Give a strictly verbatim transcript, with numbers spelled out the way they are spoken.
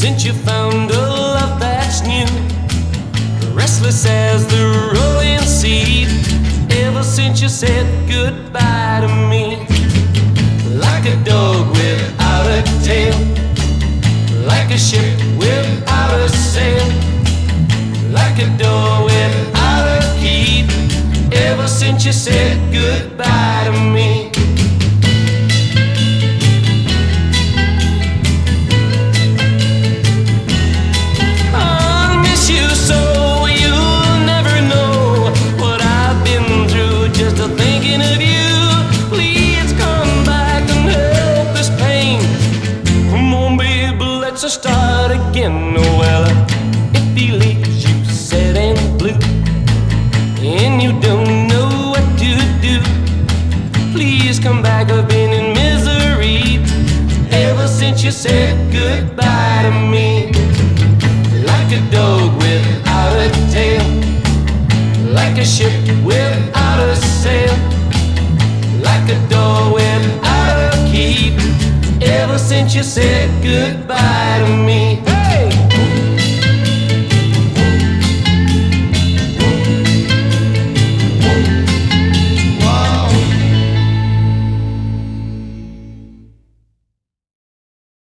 since you found a love that's new, restless as the rolling sea. Ever since you said goodbye to me, like a dog without a tail, like a ship without a sail, like a door without a key. Ever since you said goodbye to me. So start again. Well, if he leaves you sad and blue, and you don't know what to do, please come back. I've been in misery ever since you said goodbye to me. Like a dog without a tail, like a ship without a sail, like a door without a key. Ever since you said goodbye to me.